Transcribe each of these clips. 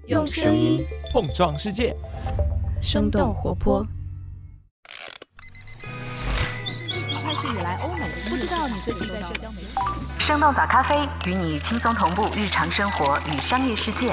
用声音碰撞世界， 生动活泼。 开始以来，欧美不知道你最近在社交媒体。 生动早咖啡与你轻松同步日常生活与商业世界。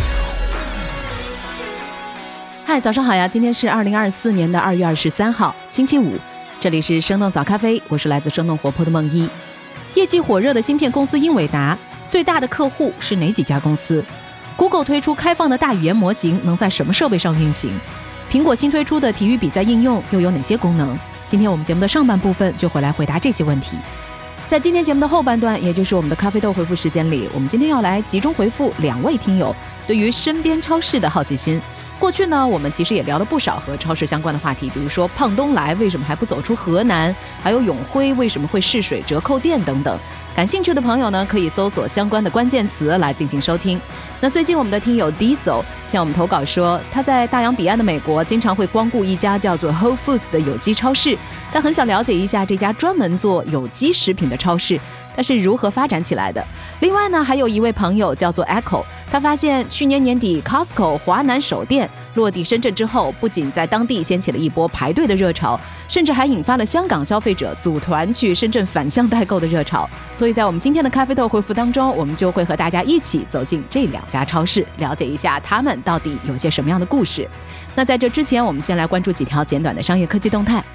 嗨，早上好呀！今天是2024年2月23号，星期五。这里是生动早咖啡，我是来自生动活泼的梦一。业绩火热的芯片公司英伟达，最大的客户是哪几家公司？Google 推出开放的大语言模型能在什么设备上运行？苹果新推出的体育比赛应用又有哪些功能？今天我们节目的上半部分就会来回答这些问题。在今天节目的后半段，也就是我们的咖啡豆回复时间里，我们今天要来集中回复2位听友对于身边超市的好奇心。过去呢，我们其实也聊了不少和超市相关的话题，比如说胖东来为什么还不走出河南，还有永辉为什么会试水折扣店等等。感兴趣的朋友呢，可以搜索相关的关键词来进行收听。那最近我们的听友 Diesel 向我们投稿说，他在大洋彼岸的美国经常会光顾一家叫做 Whole Foods 的有机超市，他很想了解一下这家专门做有机食品的超市它是如何发展起来的。另外呢，还有一位朋友叫做 Echo， 他发现去年年底 Costco 华南首店落地深圳之后，不仅在当地掀起了一波排队的热潮，甚至还引发了香港消费者组团去深圳反向代购的热潮。所以在我们今天的咖啡豆回复当中，我们就会和大家一起走进这2家超市，了解一下他们到底有些什么样的故事。那在这之前，我们先来关注几条简短的商业科技动态。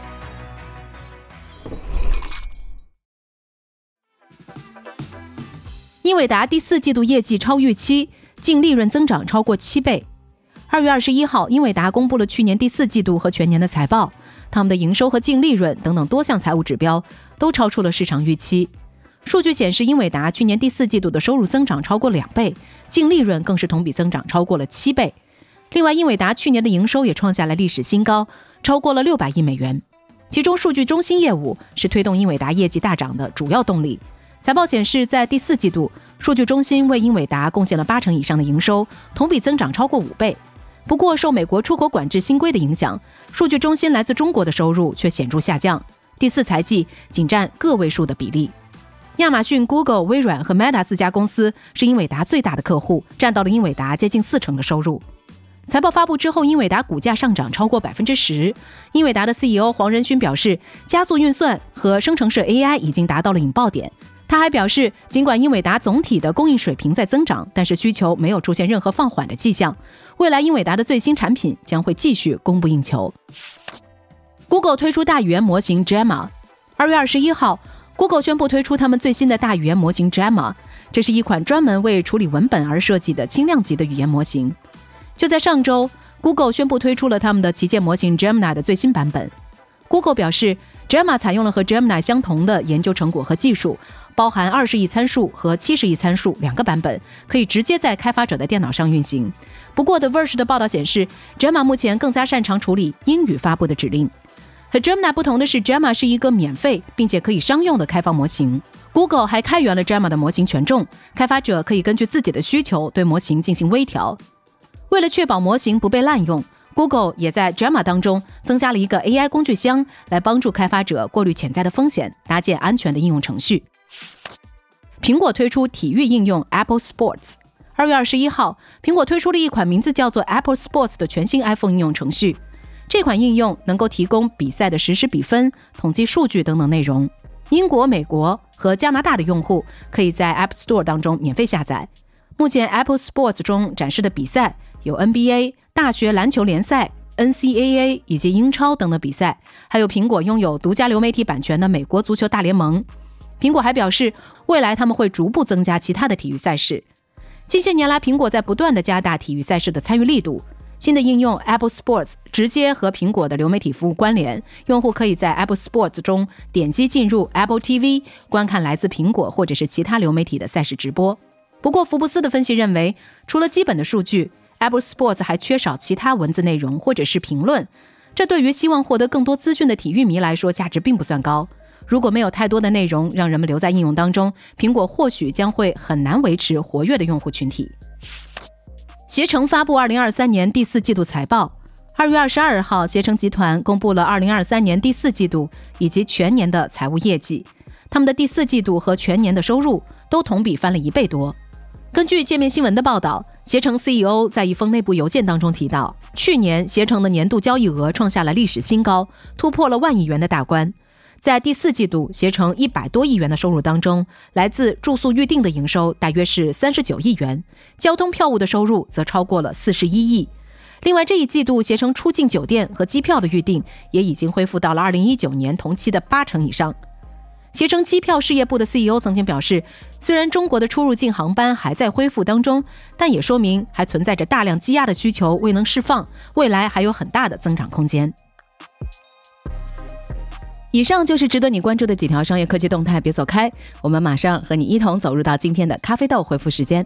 英伟达第4季度业绩超预期，净利润增长超过7倍。2月21号，英伟达公布了去年第4季度和全年的财报，他们的营收和净利润等等多项财务指标都超出了市场预期。数据显示，英伟达去年第4季度的收入增长超过2倍，净利润更是同比增长超过了7倍。另外，英伟达去年的营收也创下了历史新高，超过了600亿美元。其中，数据中心业务是推动英伟达业绩大涨的主要动力。财报显示，在第4季度，数据中心为英伟达贡献了80%以上的营收，同比增长超过5倍。不过，受美国出口管制新规的影响，数据中心来自中国的收入却显著下降，第4财季仅占个位数的比例。亚马逊、Google、微软和 Meta 4家公司是英伟达最大的客户，占到了英伟达接近40%的收入。财报发布之后，英伟达股价上涨超过 10%。英伟达的 CEO 黄仁勋表示，加速运算和生成式 AI 已经达到了引爆点。他还表示，尽管英伟达总体的供应水平在增长，但是需求没有出现任何放缓的迹象。未来英伟达的最新产品将会继续供不应求。Google 推出大语言模型 Gemma。2月21号，Google 宣布推出他们最新的大语言模型 Gemma， 这是一款专门为处理文本而设计的轻量级的语言模型。就在上周， Google 宣布推出了他们的旗舰模型 Gemini 的最新版本。Google 表示， Gemma 采用了和 Gemini 相同的研究成果和技术，包含20亿参数和70亿参数2个版本，可以直接在开发者的电脑上运行。不过 The Verge 的报道显示， Gemma 目前更加擅长处理英语发布的指令。和 Gemini 不同的是， Gemma 是一个免费并且可以商用的开放模型。Google 还开源了 Gemma 的模型权重，开发者可以根据自己的需求对模型进行微调。为了确保模型不被滥用， Google 也在 Gemma 当中增加了一个 AI 工具箱，来帮助开发者过滤潜在的风险，搭建安全的应用程序。苹果推出体育应用 Apple Sports。 2月21号，苹果推出了一款名字叫做 Apple Sports 的全新 iPhone 应用程序。这款应用能够提供比赛的实时比分、统计数据等等内容。英国、美国和加拿大的用户可以在 App Store 当中免费下载。目前 Apple Sports 中展示的比赛有 NBA、大学篮球联赛、NCAA 以及英超等等比赛，还有苹果拥有独家流媒体版权的美国足球大联盟。苹果还表示，未来他们会逐步增加其他的体育赛事。近些年来，苹果在不断地加大体育赛事的参与力度。新的应用 Apple Sports 直接和苹果的流媒体服务关联，用户可以在 Apple Sports 中点击进入 Apple TV， 观看来自苹果或者是其他流媒体的赛事直播。不过福布斯的分析认为，除了基本的数据， Apple Sports 还缺少其他文字内容或者是评论，这对于希望获得更多资讯的体育迷来说价值并不算高。如果没有太多的内容让人们留在应用当中，苹果或许将会很难维持活跃的用户群体。携程发布2023年第4季度财报。2月22号，携程集团公布了2023年第4季度以及全年的财务业绩。他们的第4季度和全年的收入都同比翻了1倍多。根据界面新闻的报道， 携程 CEO 在一封内部邮件当中提到，去年携程的年度交易额创下了历史新高，突破了1万亿元的大关。在第4季度，携程100多亿元的收入当中，来自住宿预订的营收大约是39亿元，交通票务的收入则超过了41亿。另外，这一季度携程出境酒店和机票的预订也已经恢复到了2019年同期的80%以上。携程机票事业部的 CEO 曾经表示，虽然中国的出入境航班还在恢复当中，但也说明还存在着大量积压的需求未能释放，未来还有很大的增长空间。以上就是值得你关注的几条商业科技动态，别走开，我们马上和你一同走入到今天的咖啡豆回复时间。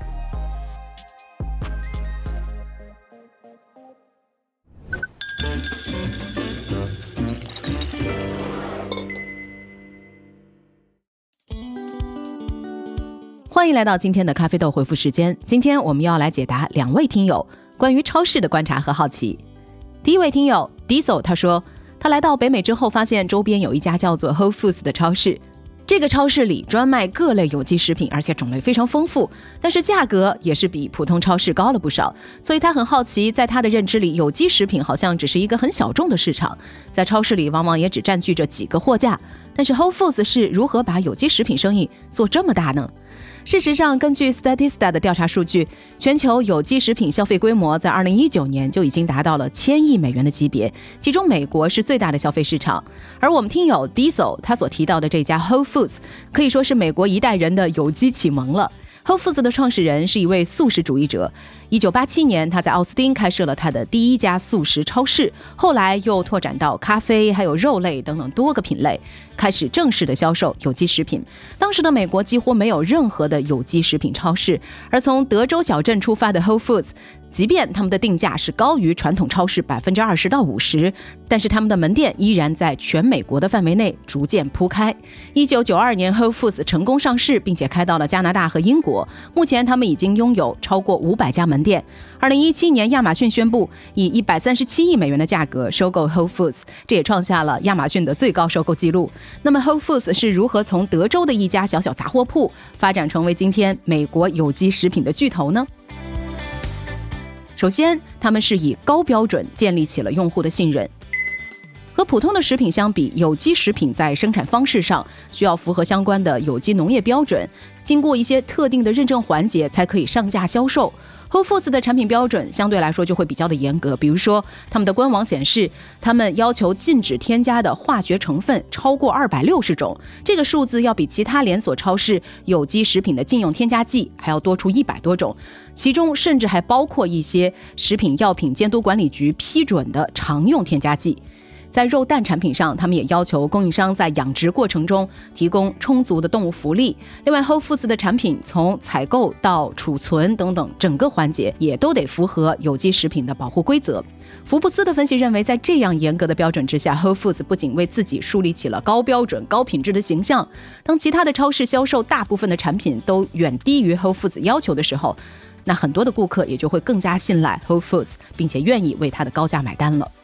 欢迎来到今天的咖啡豆回复时间。今天我们要来解答2位听友关于超市的观察和好奇。第一位听友 Diesel 他说，他来到北美之后发现周边有一家叫做 Whole Foods 的超市，这个超市里专卖各类有机食品，而且种类非常丰富，但是价格也是比普通超市高了不少，所以他很好奇，在他的认知里，有机食品好像只是一个很小众的市场，在超市里往往也只占据着几个货架，但是 Whole Foods 是如何把有机食品生意做这么大呢？事实上，根据 Statista 的调查数据，全球有机食品消费规模在2019年就已经达到了1000亿美元的级别，其中美国是最大的消费市场。而我们听友 Diesel 他所提到的这家 Whole Foods 可以说是美国一代人的有机启蒙了。Whole Foods 的创始人是一位素食主义者，1987年他在奥斯汀开设了他的第一家素食超市，后来又拓展到咖啡还有肉类等等多个品类，开始正式的销售有机食品。当时的美国几乎没有任何的有机食品超市，而从德州小镇出发的 Whole Foods， 即便他们的定价是高于传统超市20%到50%，但是他们的门店依然在全美国的范围内逐渐铺开。1992年 Whole Foods 成功上市，并且开到了加拿大和英国，目前他们已经拥有超过500家门店。2017年亚马逊宣布以137亿美元的价格收购 Whole Foods， 这也创下了亚马逊的最高收购纪录。那么 Whole Foods 是如何从德州的一家小小杂货铺发展成为今天美国有机食品的巨头呢？首先，他们是以高标准建立起了用户的信任。和普通的食品相比，有机食品在生产方式上需要符合相关的有机农业标准，经过一些特定的认证环节才可以上架销售。Whole Foods 的产品标准相对来说就会比较的严格，比如说他们的官网显示，他们要求禁止添加的化学成分超过260种，这个数字要比其他连锁超市有机食品的禁用添加剂还要多出100多种，其中甚至还包括一些食品药品监督管理局批准的常用添加剂。在肉蛋产品上，他们也要求供应商在养殖过程中提供充足的动物福利。另外 Whole Foods 的产品从采购到储存等等整个环节也都得符合有机食品的保护规则。福布斯的分析认为，在这样严格的标准之下， Whole Foods 不仅为自己树立起了高标准高品质的形象，当其他的超市销售大部分的产品都远低于 Whole Foods 要求的时候，那很多的顾客也就会更加信赖 Whole Foods， 并且愿意为它的高价买单了。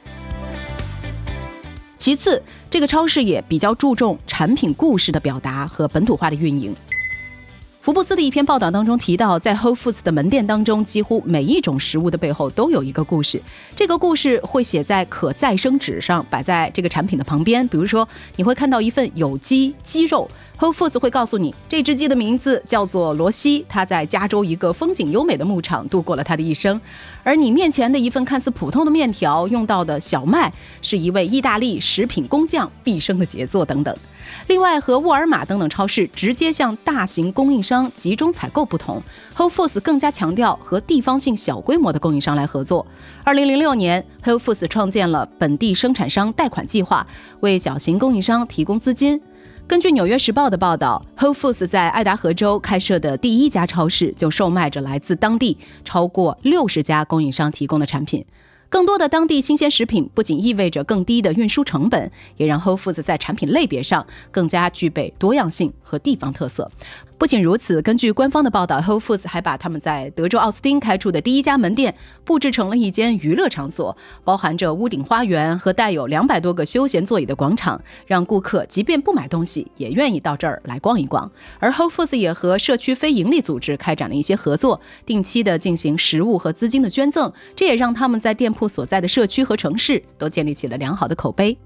其次，这个超市也比较注重产品故事的表达和本土化的运营。福布斯的一篇报道当中提到，在 Whole Foods 的门店当中，几乎每一种食物的背后都有一个故事，这个故事会写在可再生纸上，摆在这个产品的旁边。比如说，你会看到一份有机鸡肉， Whole Foods 会告诉你，这只鸡的名字叫做罗西，它在加州一个风景优美的牧场度过了它的一生。而你面前的一份看似普通的面条，用到的小麦是一位意大利食品工匠毕生的杰作等等。另外，和沃尔玛等等超市直接向大型供应商集中采购不同， Whole Foods 更加强调和地方性小规模的供应商来合作。2006年 Whole Foods 创建了本地生产商贷款计划，为小型供应商提供资金。根据《纽约时报》的报道， Whole Foods 在爱达荷州开设的第一家超市就售卖着来自当地超过60家供应商提供的产品。更多的当地新鲜食品不仅意味着更低的运输成本，也让 Whole Foods 在产品类别上更加具备多样性和地方特色。 不仅如此，根据官方的报道， Whole Foods 还把他们在德州奥斯汀开出的第一家门店布置成了一间娱乐场所，包含着屋顶花园和带有200多个休闲座椅的广场，让顾客即便不买东西也愿意到这儿来逛一逛。而 Whole Foods 也和社区非营利组织开展了一些合作，定期的进行食物和资金的捐赠，这也让他们在店铺所在的社区和城市都建立起了良好的口碑。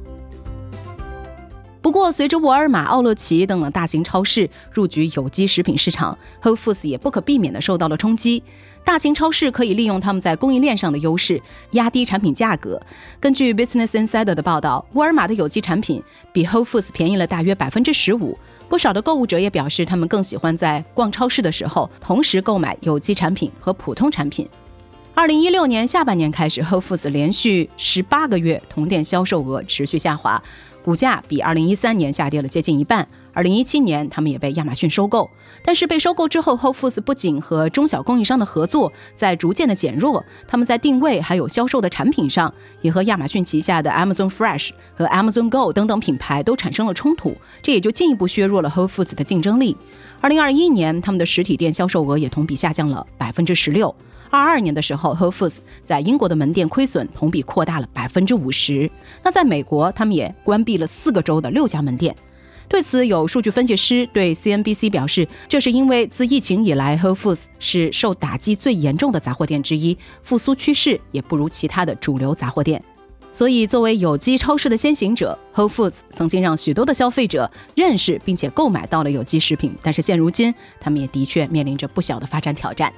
不过，随着沃尔玛、奥乐奇等大型超市入局有机食品市场， Whole Foods 也不可避免地受到了冲击。大型超市可以利用他们在供应链上的优势，压低产品价格。根据 Business Insider 的报道，沃尔玛的有机产品比 Whole Foods 便宜了大约 15%。不少的购物者也表示，他们更喜欢在逛超市的时候同时购买有机产品和普通产品。2016年下半年开始， Whole Foods 连续18个月同店销售额持续下滑，股价比2013年下跌了接近一半。2017年他们也被亚马逊收购，但是被收购之后， Whole Foods 不仅和中小供应商的合作在逐渐的减弱，他们在定位还有销售的产品上也和亚马逊旗下的 Amazon Fresh 和 Amazon Go 等等品牌都产生了冲突，这也就进一步削弱了 Whole Foods 的竞争力。2021年他们的实体店销售额也同比下降了 16%。22年的时候， Whole Foods 在英国的门店亏损同比扩大了 50%。 那在美国，他们也关闭了4个州的6家门店。对此，有数据分析师对 CNBC 表示，这是因为自疫情以来， Whole Foods 是受打击最严重的杂货店之一，复苏趋势也不如其他的主流杂货店。所以作为有机超市的先行者， Whole Foods 曾经让许多的消费者认识并且购买到了有机食品，但是现如今他们也的确面临着不小的发展挑战。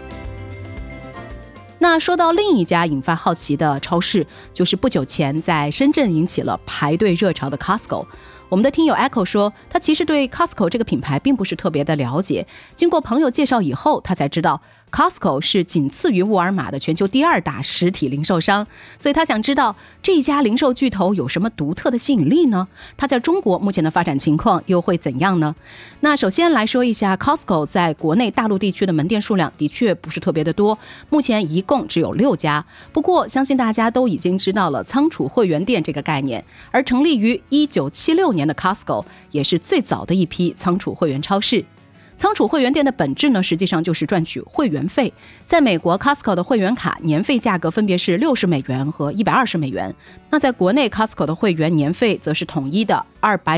那说到另一家引发好奇的超市，就是不久前在深圳引起了排队热潮的 Costco。我们的听友 Echo 说，他其实对 Costco 这个品牌并不是特别的了解，经过朋友介绍以后，他才知道 Costco 是仅次于沃尔玛的全球第2大实体零售商，所以他想知道这一家零售巨头有什么独特的吸引力呢？它在中国目前的发展情况又会怎样呢？那首先来说一下 Costco 在国内大陆地区的门店数量的确不是特别的多，目前一共只有6家。不过相信大家都已经知道了仓储会员店这个概念，而成立于1976年的 Costco 也是最早的一批仓储会员超市。仓储会员店的本质呢，实际上就是赚取会员费。在美国 Costco 的会员卡年费价格分别是$60和$120，那在国内 Costco 的会员年费则是统一的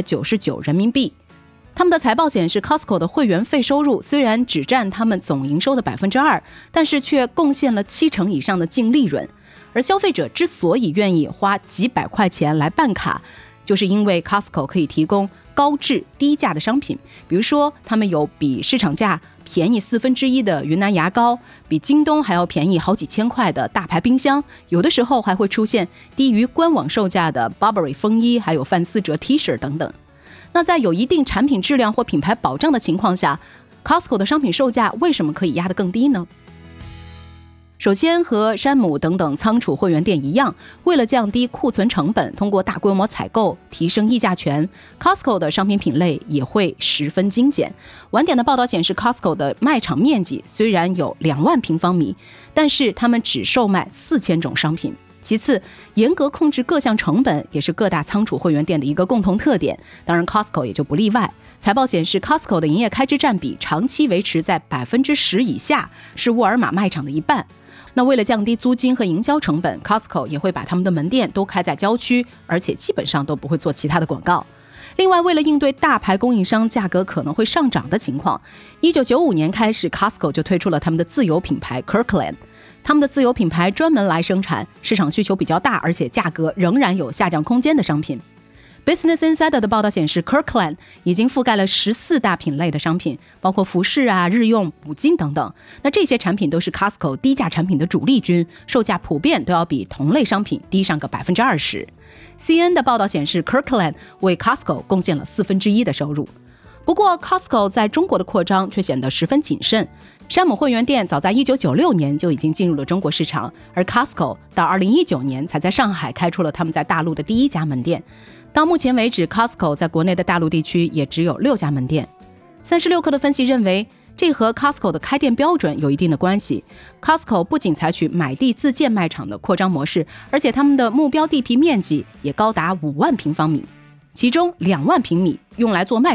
299人民币。他们的财报显示， Costco 的会员费收入虽然只占他们总营收的 2%， 但是却贡献了70%以上的净利润。而消费者之所以愿意花几百块钱来办卡，就是因为 Costco 可以提供高质低价的商品，比如说他们有比市场价便宜1/4的云南牙膏，比京东还要便宜好几千块的大牌冰箱，有的时候还会出现低于官网售价的 Burberry 风衣，还有范思哲 T 恤等等。那在有一定产品质量或品牌保障的情况下， Costco 的商品售价为什么可以压得更低呢？首先，和山姆等等仓储会员店一样，为了降低库存成本，通过大规模采购提升议价权， Costco 的商品品类也会十分精简。晚点的报道显示， Costco 的卖场面积虽然有2万平方米，但是他们只售卖4000种商品。其次，严格控制各项成本也是各大仓储会员店的一个共同特点，当然 Costco 也就不例外。财报显示， Costco 的营业开支占比长期维持在 10% 以下，是沃尔玛卖场的一半。那为了降低租金和营销成本， Costco 也会把他们的门店都开在郊区，而且基本上都不会做其他的广告。另外，为了应对大牌供应商价格可能会上涨的情况，1995年开始 Costco 就推出了他们的自有品牌 Kirkland。 他们的自有品牌专门来生产市场需求比较大，而且价格仍然有下降空间的商品。Business Insider 的报道显示， Kirkland 已经覆盖了14大品类的商品，包括服饰啊、日用、补金等等。那这些产品都是 Costco 低价产品的主力军，售价普遍都要比同类商品低上个 20%。 CNN 的报道显示， Kirkland 为 Costco 贡献了1/4的收入。不过 Costco 在中国的扩张却显得十分谨慎。山姆会员店早在1996年就已经进入了中国市场，而 Costco 到2019年才在上海开出了他们在大陆的第1家门店。到目前为止， Costco 在国内的大陆地区也只有6家门店。36氪的分析认为，这和 Costco 的开店标准有一定的关系。 Costco 不仅采取买地自建卖场的扩张模式，而且他们的目标地皮面积也高达5万平方米，其中2万平米用来做卖场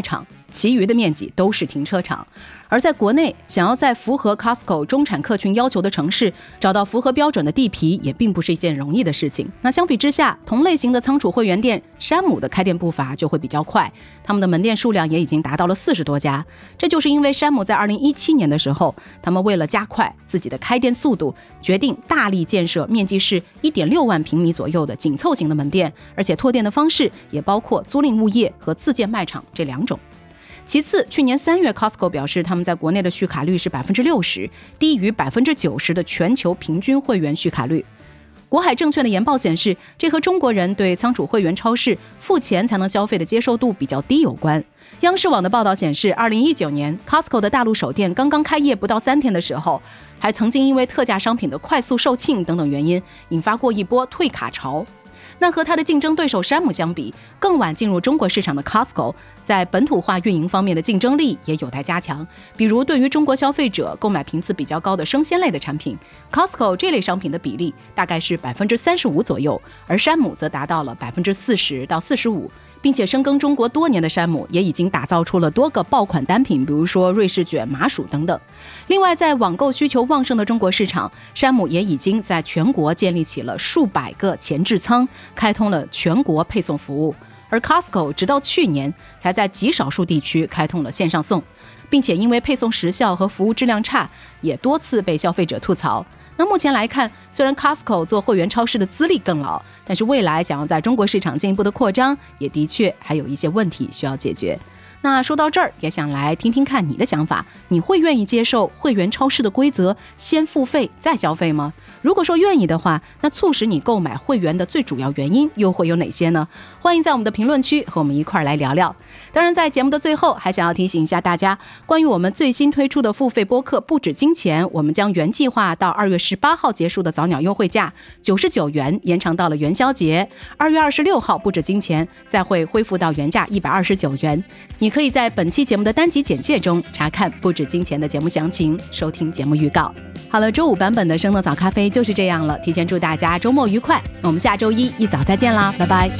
其余的面积都是停车场。而在国内，想要在符合 Costco 中产客群要求的城市找到符合标准的地皮，也并不是一件容易的事情。那相比之下，同类型的仓储会员店山姆的开店步伐就会比较快，他们的门店数量也已经达到了40多家。这就是因为山姆在2017年的时候，他们为了加快自己的开店速度，决定大力建设面积是1.6万平米左右的紧凑型的门店，而且拓店的方式也包括租赁物业和自建卖场这2种。其次，去年3月 Costco 表示，他们在国内的续卡率是60%，低于90%的全球平均会员续卡率。国海证券的研报显示，这和中国人对仓储会员超市付钱才能消费的接受度比较低有关。央视网的报道显示，2019年 Costco 的大陆首店刚刚开业不到3天的时候，还曾经因为特价商品的快速售罄等等原因，引发过一波退卡潮。那和它的竞争对手山姆相比，更晚进入中国市场的 Costco 在本土化运营方面的竞争力也有待加强。比如对于中国消费者购买频次比较高的生鲜类的产品， Costco 这类商品的比例大概是35%左右，而山姆则达到了40%到45%。并且深耕中国多年的山姆也已经打造出了多个爆款单品，比如说瑞士卷、麻薯等等。另外，在网购需求旺盛的中国市场，山姆也已经在全国建立起了数百个前置仓，开通了全国配送服务。而 Costco 直到去年才在极少数地区开通了线上送，并且因为配送时效和服务质量差，也多次被消费者吐槽。那目前来看，虽然 Costco 做会员超市的资历更老，但是未来想要在中国市场进一步的扩张，也的确还有一些问题需要解决。那说到这儿，也想来听听看你的想法，你会愿意接受会员超市的规则，先付费再消费吗？如果说愿意的话，那促使你购买会员的最主要原因又会有哪些呢？欢迎在我们的评论区和我们一块来聊聊。当然，在节目的最后，还想要提醒一下大家，关于我们最新推出的付费播客不止金钱，我们将原计划到2月18号结束的早鸟优惠价99元延长到了元宵节，2月26号不止金钱再会恢复到原价129元。你可以在本期节目的单集简介中查看不止金钱的节目详情，收听节目预告。好了，周5版本的生动早咖啡就是这样了，提前祝大家周末愉快，我们下周1一早再见啦，拜拜。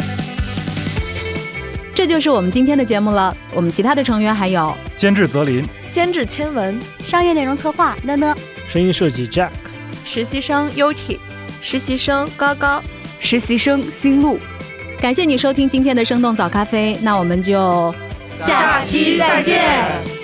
这就是我们今天的节目了，我们其他的成员还有监制泽林， 监制千文， 商业内容策划呢呢， 声音设计 Jack， 实习生 Yuki， 实习生高高， 实习生新路。 感谢你收听今天的生动早咖啡，那我们就下期再见。